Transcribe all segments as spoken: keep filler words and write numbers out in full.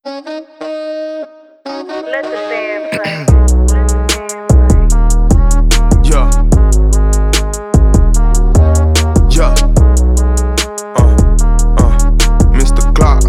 Let the band play. Yeah. Yeah. Uh, uh, Mister Glock.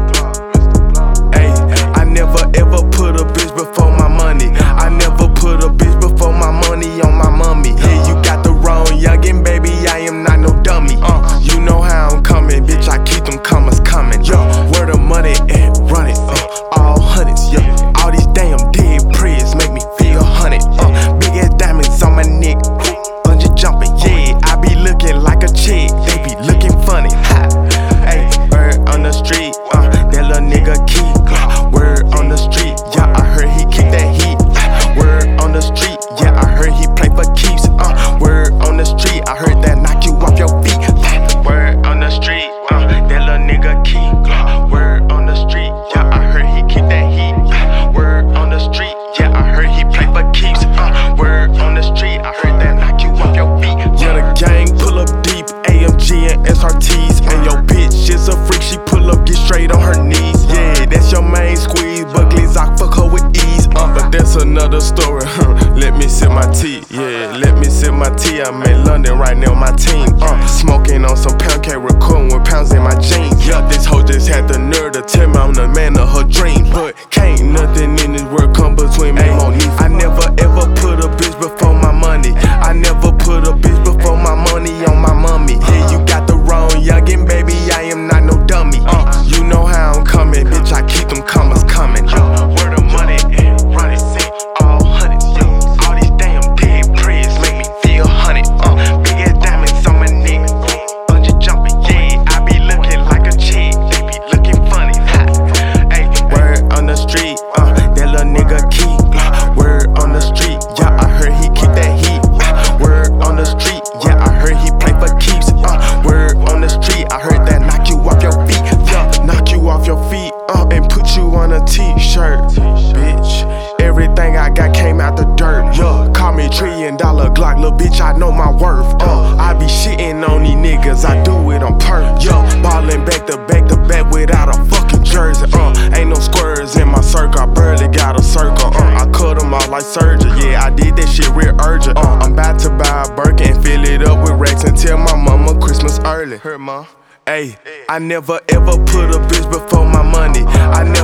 Ayy, I never ever put a bitch before my money. I never put a bitch before my money on my mommy. Yeah, you got the wrong youngin', baby, I am not no dummy. Uh, you know how I'm coming, bitch, I keep them commas coming. Yo, where the money at? Run it, uh, all hundreds, yeah. All these damn dead prayers make me feel hunted. Uh, big ass diamonds on my neck, bungee jumping, yeah. I be looking like a chick, they be looking funny. Ha, ayy, word on the street, uh, that little nigga keep. Word on the street, yeah, I heard he kick that heat. Word on the street, yeah, I heard he play for keeps. Uh, word on the street, I heard that knock you off your feet. Word on the street, uh, that little nigga keep. Word on the street, yeah, I heard he kick that heat. Word on the street, yeah, I heard he play for keeps. Uh, word on the street, I heard that knock you off your feet. Yeah, the gang pull up deep, A M G and S R Ts, and your bitch is a freak. She pull up, get straight on her knees. Yeah, that's your main squeeze. Buckley's I fuck her with ease. Uh, but that's another story. Let me sip my tea. Yeah, let me sip my tea. I'm in London right now, my team. Uh, smoking on some pound cake, recording with pounds in my jeans. Yeah, this hoe just had the nerve to tell me I'm the man of her dreams. But can't nothing in this world come between me and Monique. I never ever put a bitch before my money. I never put a bitch before my money on my mommy. Yeah, you got the wrong youngin', baby, I am not no dummy. Uh, you know how I'm coming, bitch, I keep them commas coming. Uh, where the money at? Run it, see, all hundreds, yeah. All these damn dead prayers make me feel hunted. Uh, big ass diamonds on my neck, bungee jumping, yeah. I be looking like a chick, they be looking funny. Ha, ayy, word on the street, uh, that little nigga keep. Word on the street, yeah, I heard he keep that heat. Word on the street, yeah, I heard he play for keeps. Uh, word on the street, I heard that knock you off your feet. Yeah, knock you off your feet, uh, and put you on a t-shirt, bitch. Everything I got came out the dirt. Yeah, call me trillion dollar Glock, little bitch, I know my worth. Uh, I be shitting on these niggas, I do it on purpose. Yeah, ballin' back to back to back without a fucking jersey. Uh, ain't no squares in my circle, I barely got a circle. Uh, I cut them off like surgery. Yeah, I did that shit real urgent. Uh, I'm about to buy a Birkin and fill it up with racks and tell my mama Christmas early. Her mom. Ayy, I never ever put a bitch before my money. I never